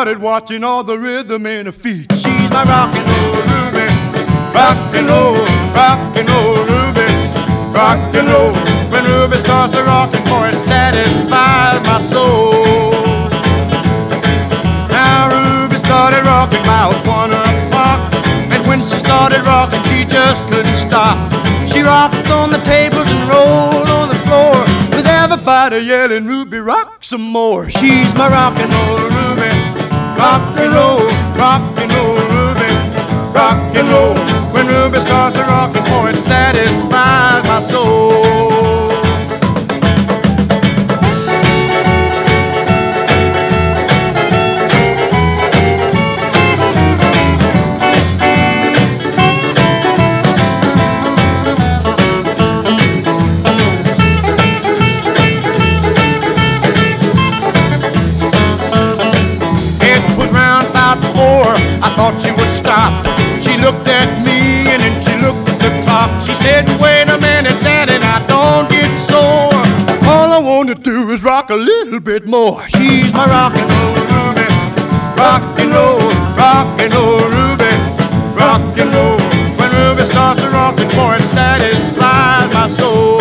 started watching all the rhythm in her feet. She's my rock and roll Ruby, rock and roll Ruby, rock and roll. When Ruby starts to rockin', boy, it satisfies my soul. Now Ruby started rocking about 1 o'clock, and when she started rocking, she just couldn't stop. She rocked on the tables and rolled on the floor, with everybody yelling, Ruby, rock some more. She's my rock and roll Ruby, rock and roll Ruby, rock and roll. When Ruby starts to rockin', boy, it satisfies my soul. I thought she would stop. She looked at me and then she looked at the clock. She said, wait a minute, Daddy, now don't get sore. All I want to do is rock a little bit more. She's my rock and roll Ruby, rock and roll Ruby, rock and roll. When Ruby starts to rockin', boy, it satisfies my soul.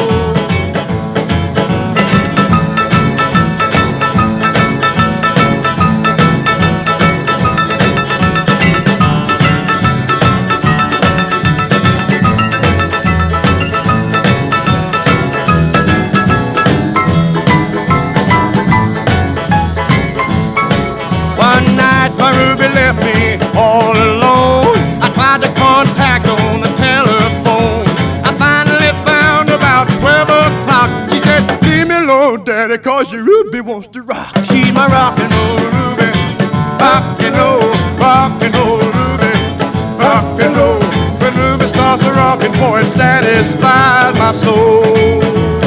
One night my Ruby left me all alone. I tried to contact her on the telephone. I finally found her about 12 o'clock. She said, leave me alone, Daddy, cause your Ruby wants to rock. She's my rock and roll Ruby, rock and roll Ruby, rock and roll. When Ruby starts to rockin', boy, it satisfies my soul.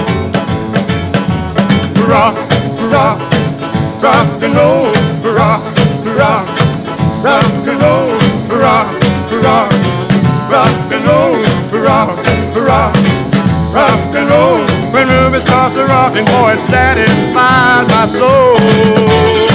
Rock and roll, rock and roll, rock and roll, rock and roll. When Ruby starts to rockin', boy, it satisfies my soul.